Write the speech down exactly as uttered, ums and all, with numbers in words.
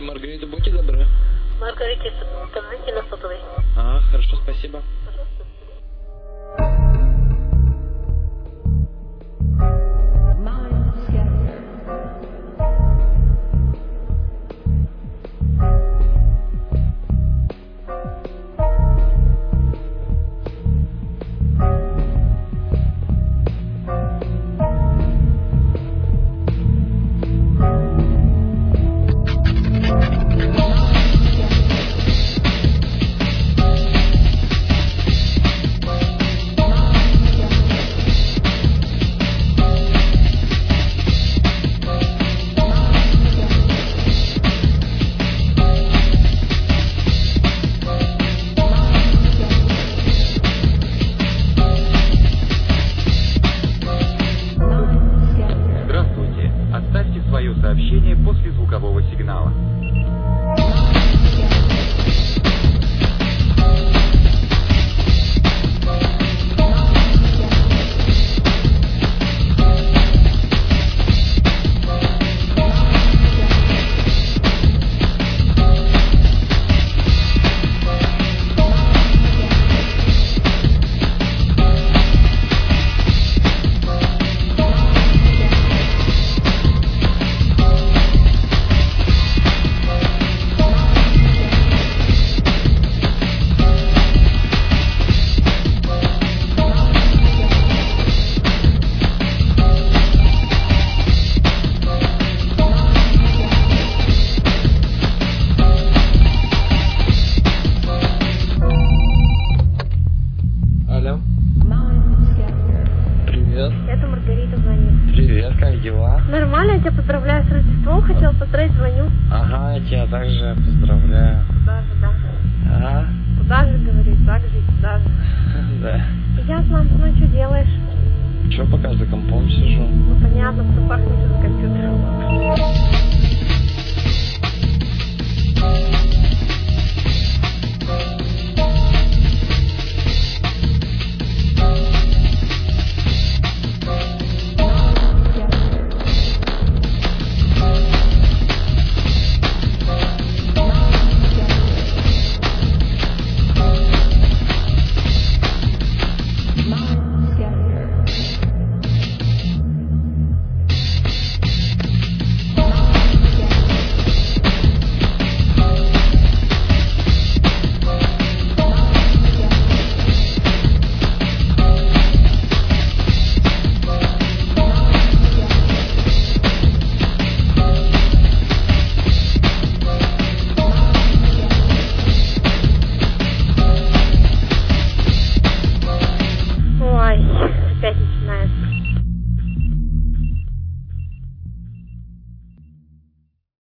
Маргарита, будьте добры. Маргарите, скажите на сотовый. А, хорошо, спасибо. Оставьте свое сообщение после звукового сигнала. Алло. Привет. Это Маргарита звонит. Привет, как дела? Нормально, я тебя поздравляю с Рождеством. Хотела поздравить, звоню. Ага, я тебя также поздравляю. Туда же, да. Ага. Туда же, говорит, так же и туда же. Да. Ясно, ну что делаешь? Че, пока за компом сижу? Ну понятно, что пахнет за компьютером.